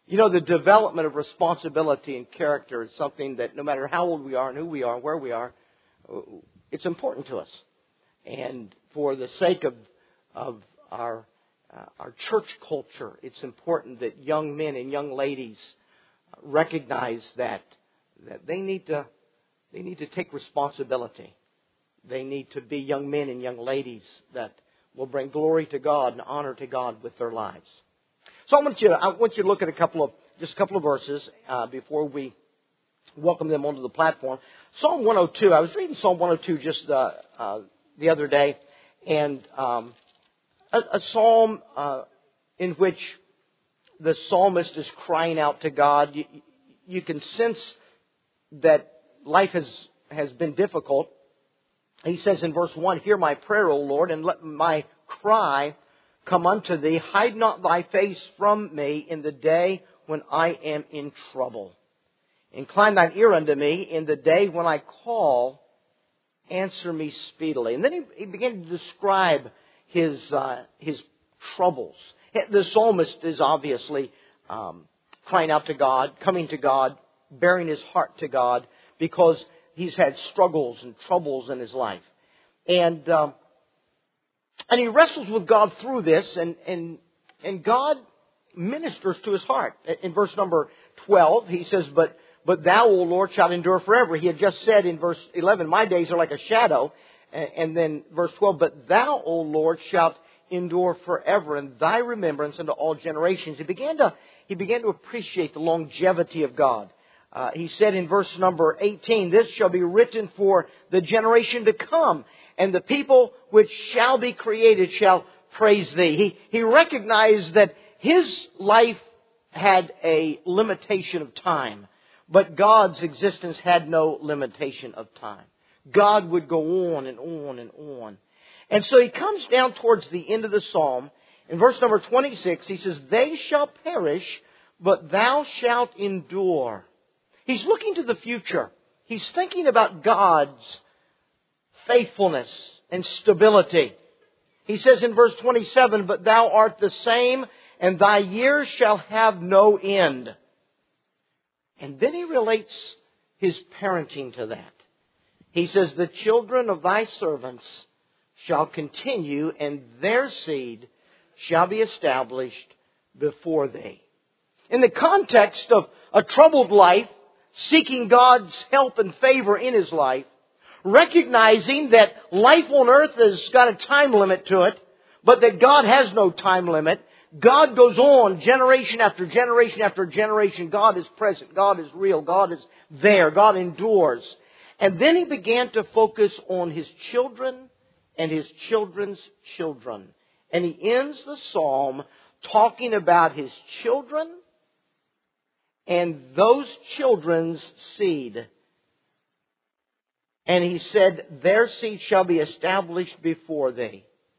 You know, the development of responsibility and character is something that no matter how old we are and who we are and where we are, it's important to us. And for the sake of our church culture, it's important that young men and young ladies recognize that they need to take responsibility. They need to be young men and young ladies that will bring glory to God and honor to God with their lives. So I want you to look at a couple of verses before we welcome them onto the platform. Psalm 102. I was reading Psalm 102 just the other day, and a psalm in which the psalmist is crying out to God. You can sense that life has been difficult. He says in verse 1, "Hear my prayer, O Lord, and let my cry come unto thee. Hide not thy face from me in the day when I am in trouble. Incline thine ear unto me in the day when I call. Answer me speedily." And then he began to describe his troubles. The psalmist is obviously crying out to God, coming to God, bearing his heart to God, because he's had struggles and troubles in his life. And he wrestles with God through this, and God ministers to his heart. In verse number 12, he says, But thou, O Lord, shalt endure forever. He had just said in verse 11, "My days are like a shadow." And then verse 12, "But thou, O Lord, shalt endure forever, and thy remembrance unto all generations." He began to appreciate the longevity of God. He said in verse number 18, "This shall be written for the generation to come, and the people which shall be created shall praise thee." He recognized that his life had a limitation of time, but God's existence had no limitation of time. God would go on and on and on. And so he comes down towards the end of the psalm. In verse number 26, he says, "They shall perish, but thou shalt endure." He's looking to the future. He's thinking about God's faithfulness and stability. He says in verse 27, "But thou art the same, and thy years shall have no end." And then he relates his parenting to that. He says, "The children of thy servants shall continue, and their seed shall be established before thee." In the context of a troubled life, seeking God's help and favor in his life, recognizing that life on earth has got a time limit to it, but that God has no time limit. God goes on generation after generation after generation. God is present. God is real. God is there. God endures. And then he began to focus on his children and his children's children. And he ends the psalm talking about his children and those children's seed. And he said, "Their seed shall be established before thee."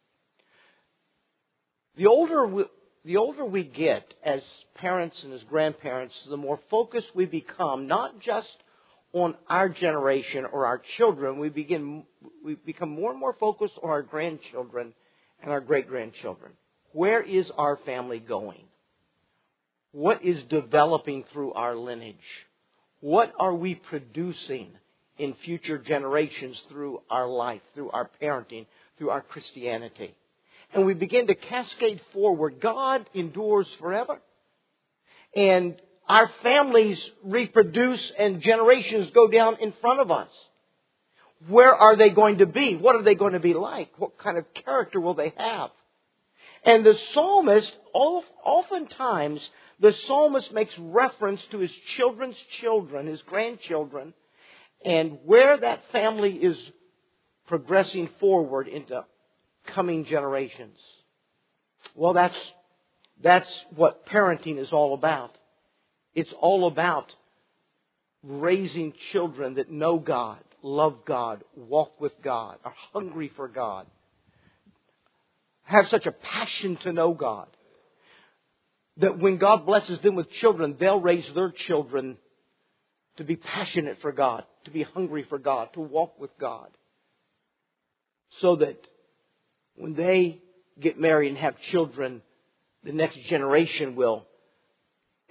The older we get as parents and as grandparents, the more focused we become, not just on our generation or our children. We become more and more focused on our grandchildren and our great-grandchildren. Where is our family going? What is developing through our lineage? What are we producing in future generations through our life, through our parenting, through our Christianity? And we begin to cascade forward. God endures forever. And our families reproduce and generations go down in front of us. Where are they going to be? What are they going to be like? What kind of character will they have? And the psalmist, oftentimes, the psalmist makes reference to his children's children, his grandchildren, and where that family is progressing forward into coming generations. Well, that's what parenting is all about. It's all about raising children that know God, love God, walk with God, are hungry for God, have such a passion to know God, that when God blesses them with children, they'll raise their children to be passionate for God, to be hungry for God, to walk with God. So that when they get married and have children, the next generation will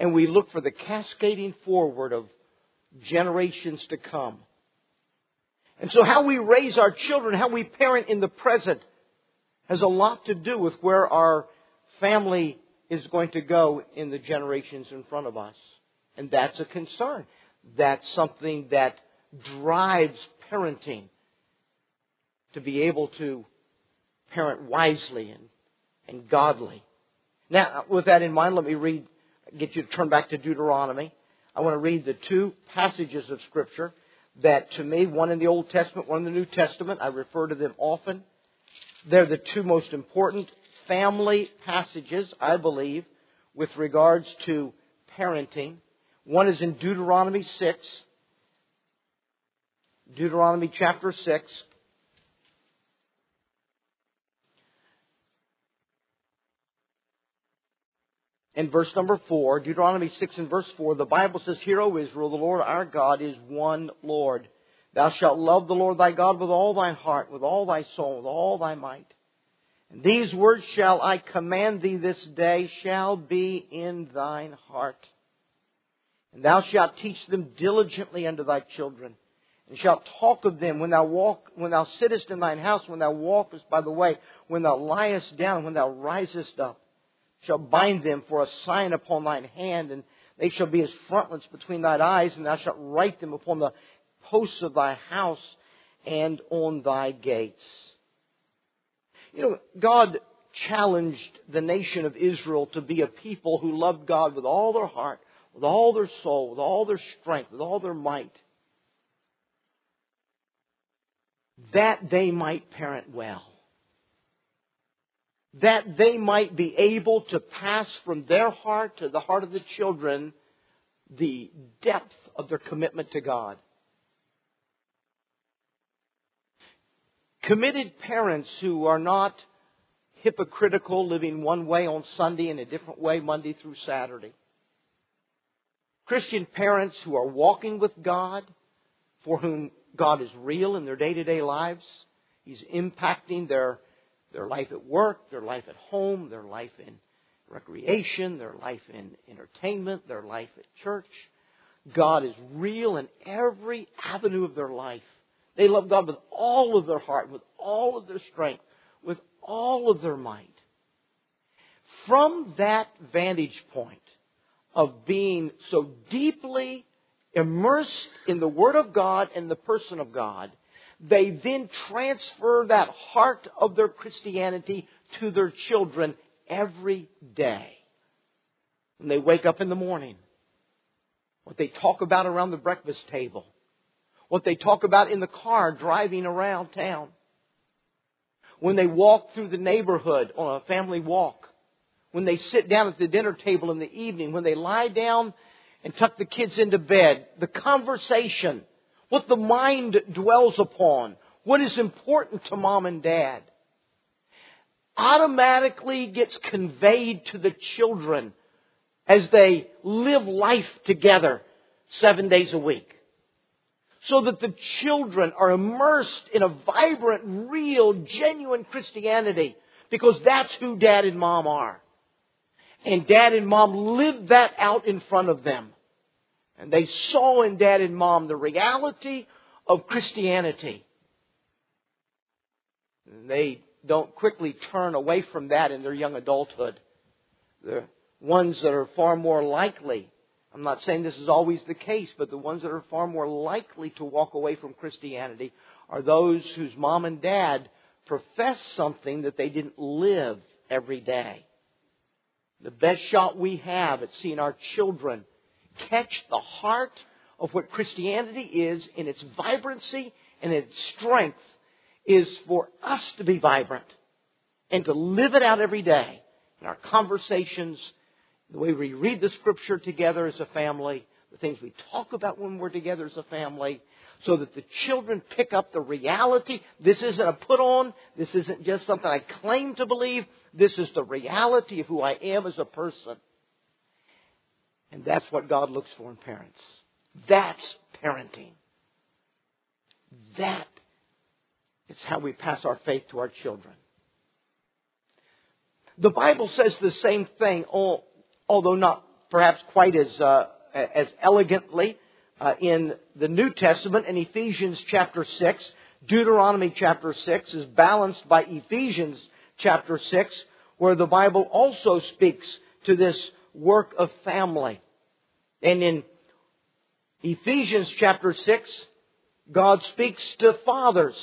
and we look for the cascading forward of generations to come. And so how we raise our children, how we parent in the present, has a lot to do with where our family is going to go in the generations in front of us. And that's a concern. That's something that drives parenting, to be able to parent wisely and godly. Now, with that in mind, let me get you to turn back to Deuteronomy. I want to read the two passages of Scripture that, to me, one in the Old Testament, one in the New Testament, I refer to them often. They're the two most important family passages, I believe, with regards to parenting. One is in Deuteronomy 6. Deuteronomy chapter 6. In verse number 4, Deuteronomy 6 and verse 4, the Bible says, "Hear, O Israel, the Lord our God is one Lord. Thou shalt love the Lord thy God with all thine heart, with all thy soul, with all thy might. And these words shall I command thee this day, shall be in thine heart. And thou shalt teach them diligently unto thy children, and shalt talk of them when thou sittest in thine house, when thou walkest by the way, when thou liest down, when thou risest up. Shall bind them for a sign upon thine hand, and they shall be as frontlets between thine eyes, and thou shalt write them upon the posts of thy house and on thy gates." You know, God challenged the nation of Israel to be a people who loved God with all their heart, with all their soul, with all their strength, with all their might, that they might parent well. That they might be able to pass from their heart to the heart of the children the depth of their commitment to God. Committed parents who are not hypocritical, living one way on Sunday and a different way Monday through Saturday. Christian parents who are walking with God, for whom God is real in their day-to-day lives. He's impacting their life at work, their life at home, their life in recreation, their life in entertainment, their life at church. God is real in every avenue of their life. They love God with all of their heart, with all of their strength, with all of their might. From that vantage point of being so deeply immersed in the Word of God and the person of God, they then transfer that heart of their Christianity to their children every day. When they wake up in the morning, what they talk about around the breakfast table, what they talk about in the car driving around town, when they walk through the neighborhood on a family walk, when they sit down at the dinner table in the evening, when they lie down and tuck the kids into bed, the conversation, what the mind dwells upon, what is important to mom and dad, automatically gets conveyed to the children as they live life together 7 days a week. So that the children are immersed in a vibrant, real, genuine Christianity, because that's who dad and mom are. And dad and mom lived that out in front of them. And they saw in dad and mom the reality of Christianity. And they don't quickly turn away from that in their young adulthood. The ones that are far more likely, I'm not saying this is always the case, but the ones that are far more likely to walk away from Christianity are those whose mom and dad profess something that they didn't live every day. The best shot we have at seeing our children catch the heart of what Christianity is in its vibrancy and its strength is for us to be vibrant and to live it out every day in our conversations, the way we read the Scripture together as a family, the things we talk about when we're together as a family, so that the children pick up the reality. This isn't a put on. This isn't just something I claim to believe. This is the reality of who I am as a person. And that's what God looks for in parents. That's parenting. That is how we pass our faith to our children. The Bible says the same thing, although not perhaps quite as elegantly in the New Testament in Ephesians chapter 6. Deuteronomy chapter 6 is balanced by Ephesians chapter 6, where the Bible also speaks to this work of family. And in Ephesians chapter 6, God speaks to fathers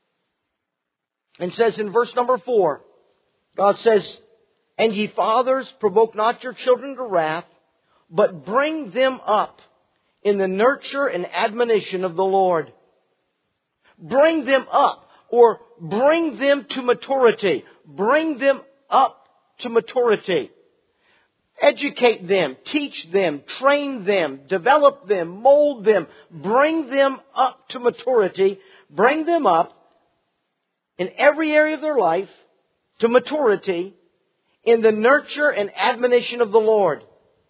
and says in verse number 4, God says, "And ye fathers, provoke not your children to wrath, but bring them up in the nurture and admonition of the Lord." Bring them up, or bring them to maturity. Bring them up to maturity. Educate them, teach them, train them, develop them, mold them. Bring them up to maturity. Bring them up in every area of their life to maturity in the nurture and admonition of the Lord.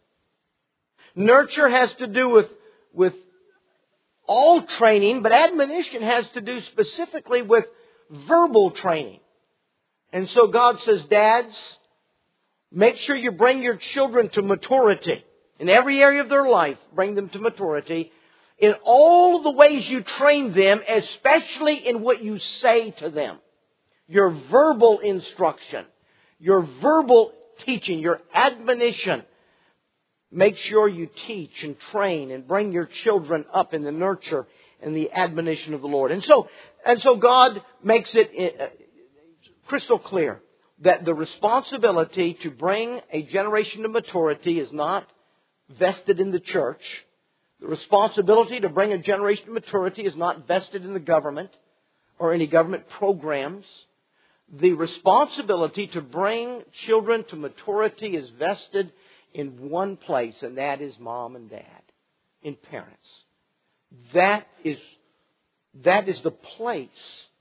Nurture has to do with all training, but admonition has to do specifically with verbal training. And so God says, dads, make sure you bring your children to maturity. In every area of their life, bring them to maturity. In all of the ways you train them, especially in what you say to them. Your verbal instruction, your verbal teaching, your admonition. Make sure you teach and train and bring your children up in the nurture and the admonition of the Lord. And so God makes it crystal clear that the responsibility to bring a generation to maturity is not vested in the church. The responsibility to bring a generation to maturity is not vested in the government or any government programs. The responsibility to bring children to maturity is vested in one place, and that is mom and dad, in parents. That is the place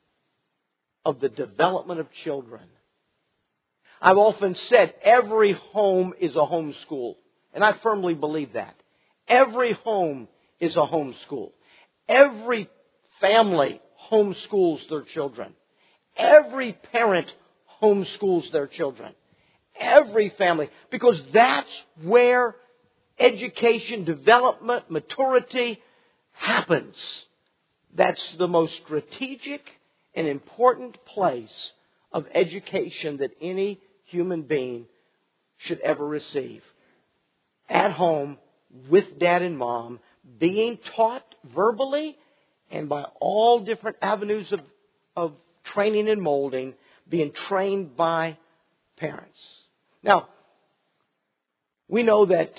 of the development of children. I've often said every home is a home school, and I firmly believe that. Every home is a home school. Every family homeschools their children. Every parent homeschools their children. Every family. Because that's where education, development, maturity happens. That's the most strategic and important place of education that any human being should ever receive. At home, with dad and mom, being taught verbally and by all different avenues of training and molding, being trained by parents. Now, we know that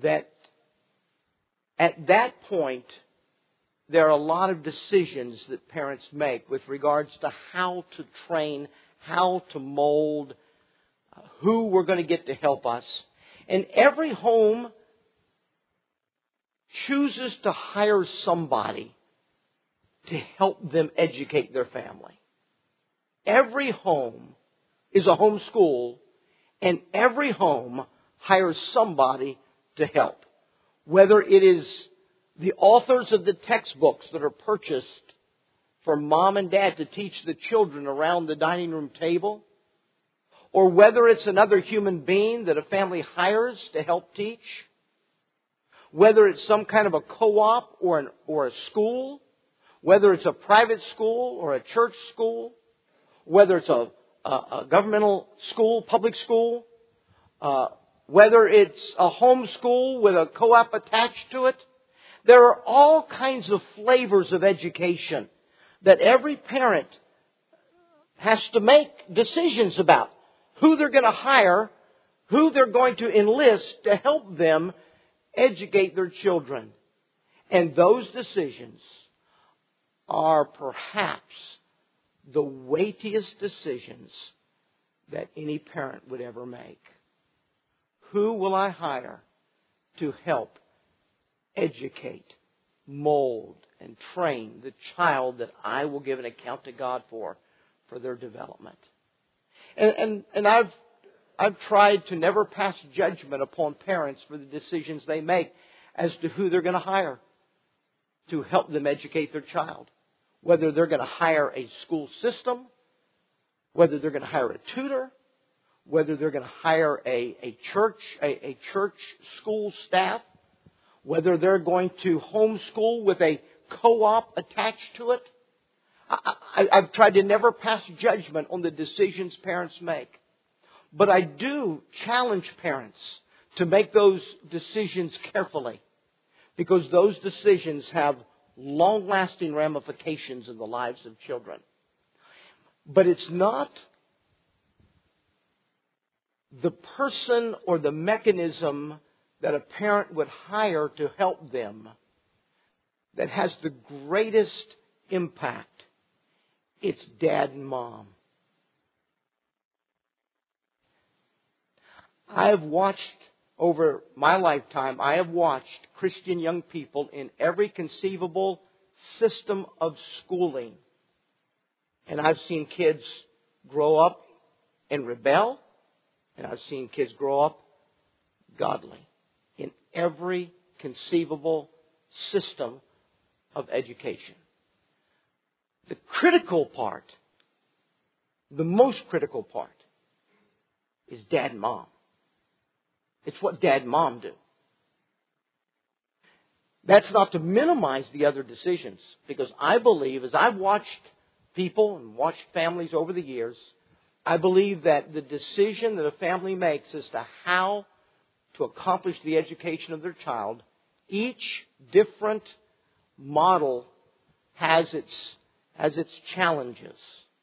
at that point, there are a lot of decisions that parents make with regards to how to train, how to mold, who we're going to get to help us. And every home chooses to hire somebody to help them educate their family. Every home is a home school, and every home hires somebody to help. Whether it is the authors of the textbooks that are purchased for mom and dad to teach the children around the dining room table, or whether it's another human being that a family hires to help teach, whether it's some kind of a co-op or a school, whether it's a private school or a church school, whether it's a governmental school, public school, whether it's a home school with a co-op attached to it. There are all kinds of flavors of education that every parent has to make decisions about. Who they're going to hire, who they're going to enlist to help them educate their children. And those decisions are perhaps the weightiest decisions that any parent would ever make. Who will I hire to help educate, mold, and train the child that I will give an account to God for their development? And I've tried to never pass judgment upon parents for the decisions they make as to who they're going to hire to help them educate their child. Whether they're going to hire a school system, whether they're going to hire a tutor, whether they're going to hire a church school staff, whether they're going to homeschool with a co-op attached to it. I've tried to never pass judgment on the decisions parents make. But I do challenge parents to make those decisions carefully, because those decisions have long-lasting ramifications in the lives of children. But it's not the person or the mechanism that a parent would hire to help them that has the greatest impact. It's dad and mom. I have watched, over my lifetime, I have watched Christian young people in every conceivable system of schooling. And I've seen kids grow up and rebel, and I've seen kids grow up godly in every conceivable system of education. The critical part, the most critical part, is dad and mom. It's what dad and mom do. That's not to minimize the other decisions, because I believe, as I've watched people and watched families over the years, I believe that the decision that a family makes as to how to accomplish the education of their child, each different model has its challenges.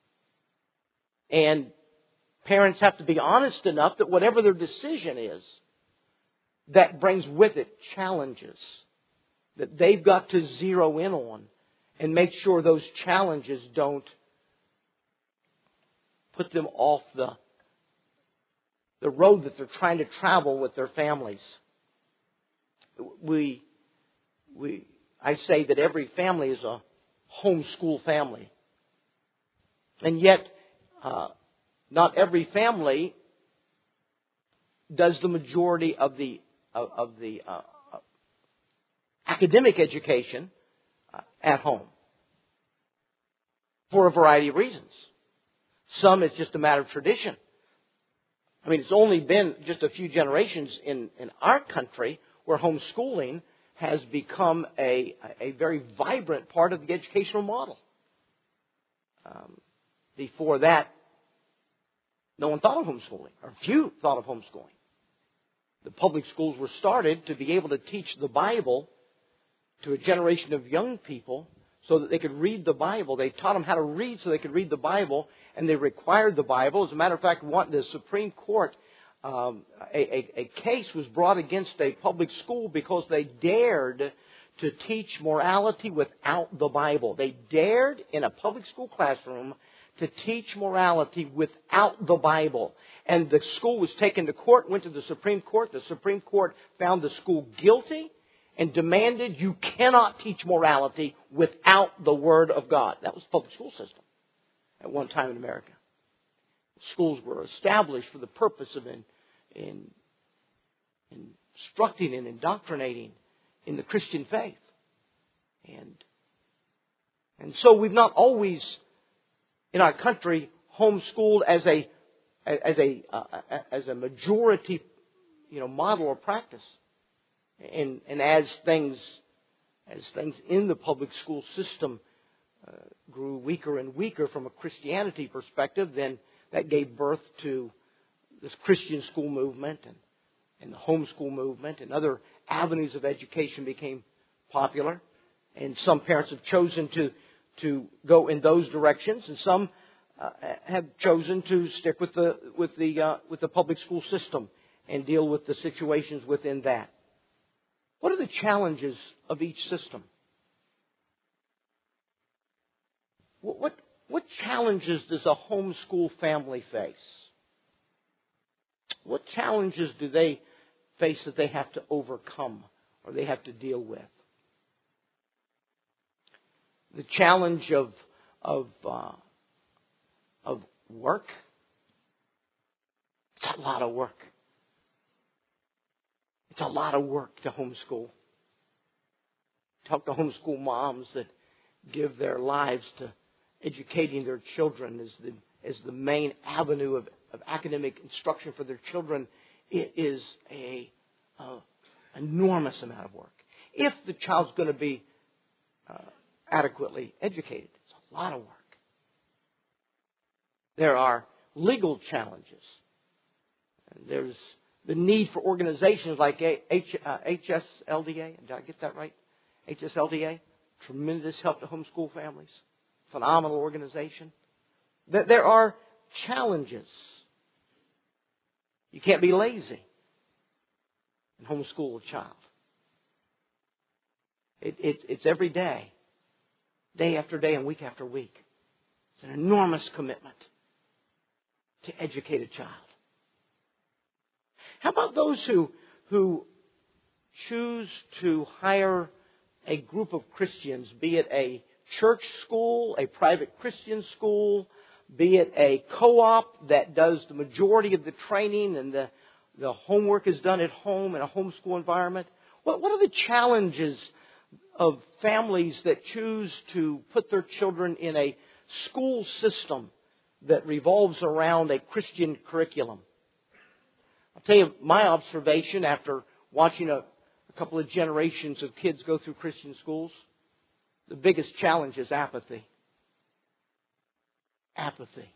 And parents have to be honest enough that whatever their decision is, that brings with it challenges that they've got to zero in on and make sure those challenges don't put them off the road that they're trying to travel with their families. I say that every family is a homeschool family. And yet, not every family does the majority of the academic education at home, for a variety of reasons. Some, it's just a matter of tradition. I mean, it's only been just a few generations in our country where homeschooling has become a very vibrant part of the educational model. Before that, no one thought of homeschooling, or few thought of homeschooling. The public schools were started to be able to teach the Bible to a generation of young people so that they could read the Bible. They taught them how to read so they could read the Bible, and they required the Bible. As a matter of fact, the Supreme Court, a case was brought against a public school because they dared to teach morality without the Bible. They dared, in a public school classroom, to teach morality without the Bible. And the school was taken to court, went to the Supreme Court. The Supreme Court found the school guilty and demanded you cannot teach morality without the Word of God. That was the public school system at one time in America. Schools were established for the purpose of instructing and indoctrinating in the Christian faith. And so we've not always, in our country, homeschooled as a majority, model or practice. And as things in the public school system grew weaker and weaker from a Christianity perspective, then that gave birth to this Christian school movement and the homeschool movement, and other avenues of education became popular. And some parents have chosen to go in those directions, and some have chosen to stick with the public school system and deal with the situations within that. What are the challenges of each system? What challenges does a homeschool family face? What challenges do they face that they have to overcome or they have to deal with? The challenge of work. It's a lot of work. It's a lot of work to homeschool. Talk to homeschool moms that give their lives to educating their children as the main avenue of academic instruction for their children is a enormous amount of work. If the child's going to be adequately educated, it's a lot of work. There are legal challenges. There's the need for organizations like HSLDA. Did I get that right? HSLDA. Tremendous help to homeschool families. Phenomenal organization. There are challenges. You can't be lazy and homeschool a child. It's every day, day after day and week after week. It's an enormous commitment to educate a child. How about those who choose to hire a group of Christians, be it a church school, a private Christian school, be it a co-op that does the majority of the training and the homework is done at home in a homeschool environment? What are the challenges of families that choose to put their children in a school system that revolves around a Christian curriculum? I'll tell you my observation after watching a couple of generations of kids go through Christian schools. The biggest challenge is apathy. Apathy.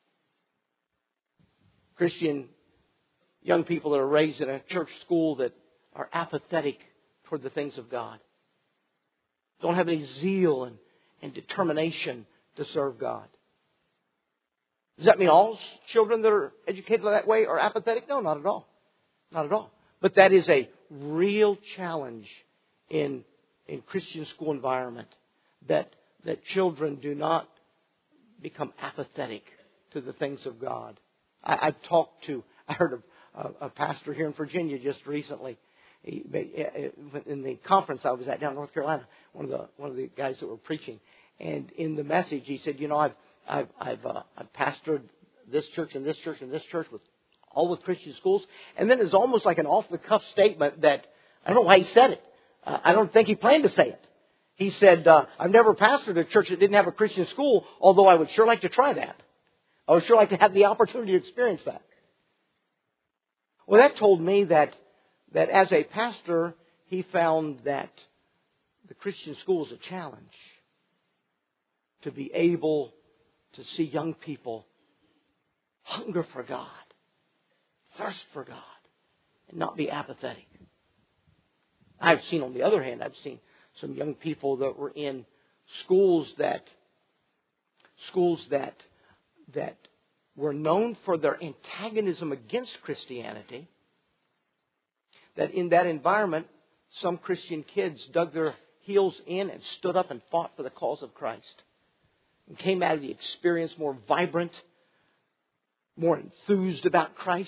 Christian young people that are raised in a church school that are apathetic toward the things of God. Don't have any zeal and determination to serve God. Does that mean all children that are educated that way are apathetic? No, not at all. Not at all. But that is a real challenge in Christian school environment, that children do not become apathetic to the things of God. I heard a pastor here in Virginia just recently. In the conference I was at down in North Carolina, one of the guys that were preaching, and in the message he said, I've pastored this church and this church and this church with Christian schools, and then it's almost like an off-the-cuff statement that I don't know why he said it. I don't think he planned to say it. He said, I've never pastored a church that didn't have a Christian school, although I would sure like to try that. I would sure like to have the opportunity to experience that. Well, that told me that as a pastor, he found that the Christian school is a challenge to be able to see young people hunger for God, thirst for God, and not be apathetic. I've seen, on the other hand, some young people that were in schools that were known for their antagonism against Christianity, that in that environment, some Christian kids dug their heels in and stood up and fought for the cause of Christ, and came out of the experience more vibrant, more enthused about Christ.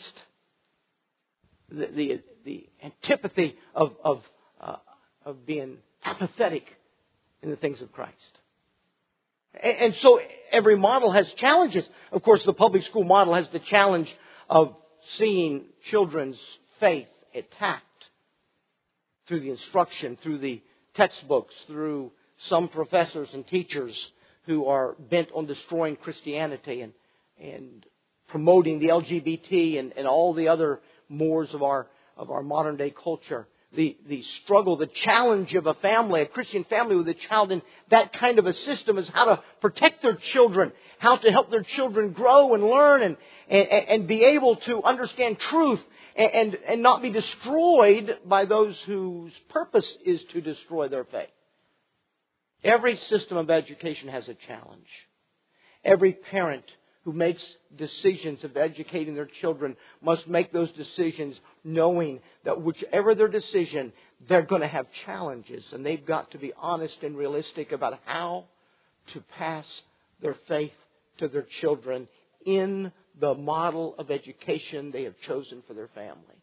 The antipathy of being apathetic in the things of Christ. And so every model has challenges. Of course, the public school model has the challenge of seeing children's faith attacked through the instruction, through the textbooks, through some professors and teachers who are bent on destroying Christianity and promoting the LGBT and all the other mores of our modern day culture. The struggle, the challenge of a family, a Christian family with a child in that kind of a system is how to protect their children, how to help their children grow and learn and be able to understand truth and not be destroyed by those whose purpose is to destroy their faith. Every system of education has a challenge. Every parent who makes decisions of educating their children must make those decisions knowing that whichever their decision, they're going to have challenges. And they've got to be honest and realistic about how to pass their faith to their children in the model of education they have chosen for their family.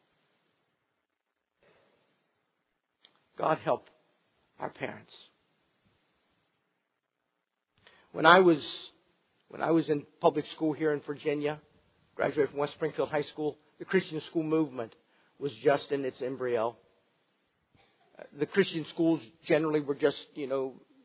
God help our parents. When I was in public school here in Virginia, graduated from West Springfield High School, the Christian school movement was just in its embryo. The Christian schools generally were just,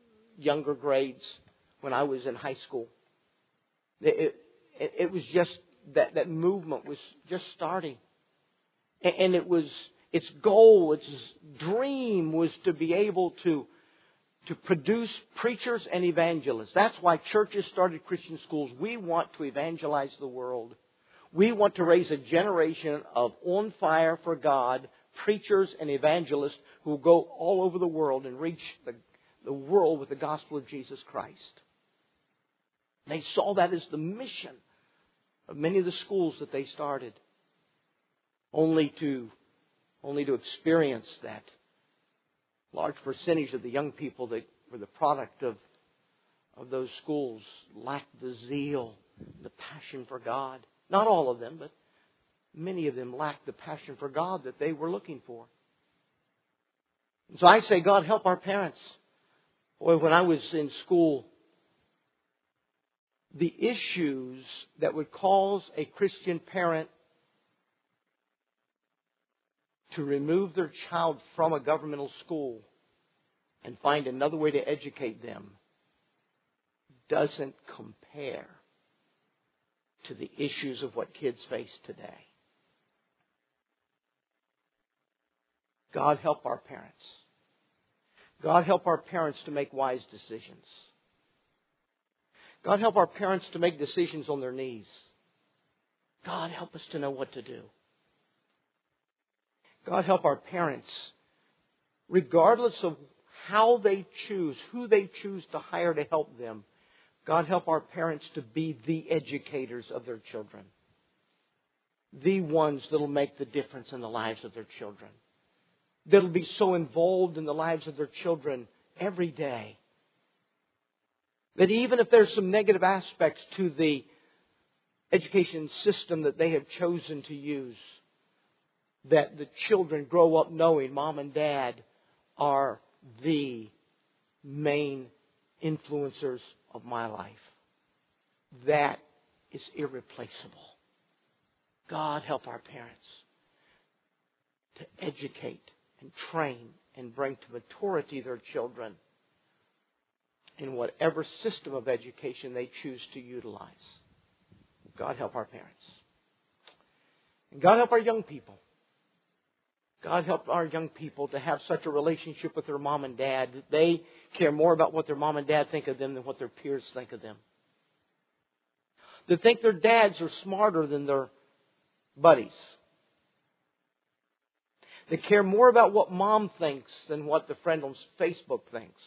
younger grades when I was in high school. It was just that movement was just starting. And it was, its goal, its dream was to be able to produce preachers and evangelists. That's why churches started Christian schools. We want to evangelize the world. We want to raise a generation of on fire for God, preachers and evangelists who will go all over the world and reach the world with the gospel of Jesus Christ. They saw that as the mission of many of the schools that they started, only to experience that large percentage of the young people that were the product of those schools lacked the zeal, the passion for God. Not all of them, but many of them lacked the passion for God that they were looking for. And so I say, God, help our parents. Boy, when I was in school, the issues that would cause a Christian parent to remove their child from a governmental school and find another way to educate them doesn't compare to the issues of what kids face today. God help our parents. God help our parents to make wise decisions. God help our parents to make decisions on their knees. God help us to know what to do. God help our parents, regardless of how they choose, who they choose to hire to help them, God help our parents to be the educators of their children. The ones that will make the difference in the lives of their children. That will be so involved in the lives of their children every day. That even if there's some negative aspects to the education system that they have chosen to use, that the children grow up knowing Mom and Dad are the main influencers of my life. That is irreplaceable. God help our parents to educate and train and bring to maturity their children in whatever system of education they choose to utilize. God help our parents. And God help our young people. God help our young people to have such a relationship with their mom and dad that they care more about what their mom and dad think of them than what their peers think of them. They think their dads are smarter than their buddies. They care more about what mom thinks than what the friend on Facebook thinks.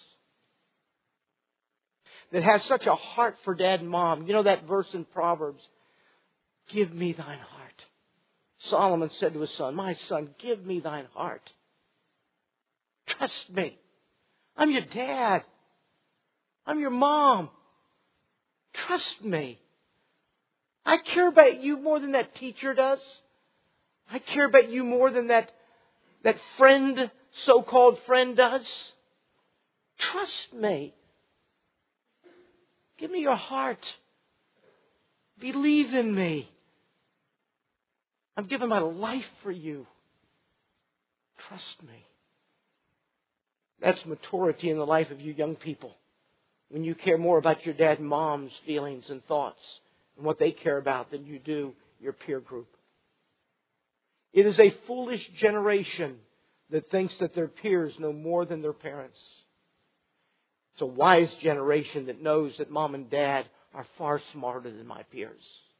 That has such a heart for dad and mom. You know that verse in Proverbs, give me thine heart. Solomon said to his son, my son, give me thine heart. Trust me. I'm your dad. I'm your mom. Trust me. I care about you more than that teacher does. I care about you more than that friend, so-called friend does. Trust me. Give me your heart. Believe in me. I'm giving my life for you. Trust me. That's maturity in the life of you young people. When you care more about your dad and mom's feelings and thoughts and what they care about than you do your peer group. It is a foolish generation that thinks that their peers know more than their parents. It's a wise generation that knows that mom and dad are far smarter than my peers.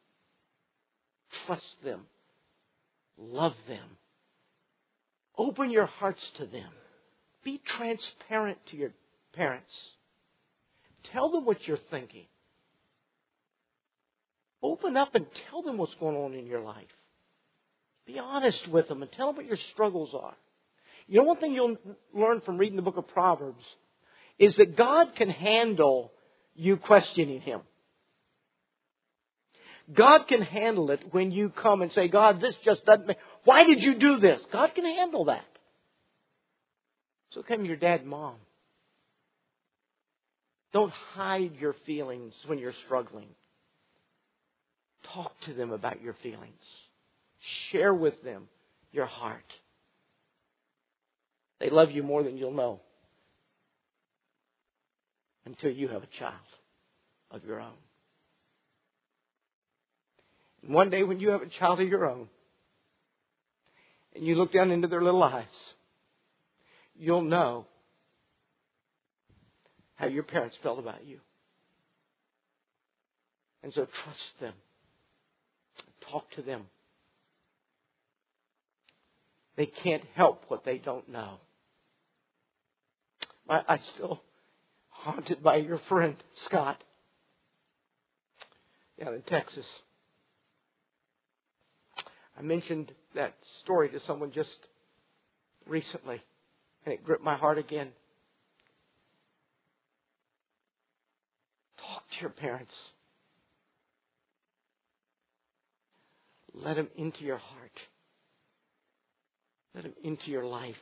Trust them. Love them. Open your hearts to them. Be transparent to your parents. Tell them what you're thinking. Open up and tell them what's going on in your life. Be honest with them and tell them what your struggles are. You know, one thing you'll learn from reading the book of Proverbs is that God can handle you questioning Him. God can handle it when you come and say, God, this just doesn't make... Why did you do this? God can handle that. So come your dad and mom. Don't hide your feelings when you're struggling. Talk to them about your feelings. Share with them your heart. They love you more than you'll know until you have a child of your own. And one day when you have a child of your own, and you look down into their little eyes, you'll know how your parents felt about you. And so trust them. Talk to them. They can't help what they don't know. I'm still haunted by your friend, Scott, down in Texas. I mentioned that story to someone just recently, and it gripped my heart again. Talk to your parents. Let them into your heart. Let them into your life,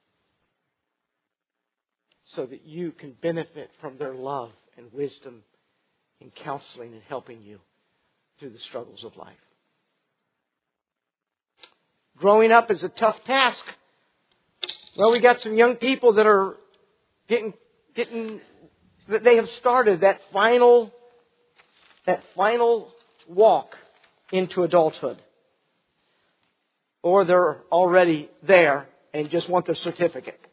so that you can benefit from their love and wisdom in counseling and helping you through the struggles of life. Growing up is a tough task. Well, we got some young people that are getting that they have started that final walk into adulthood. Or they're already there and just want the certificate.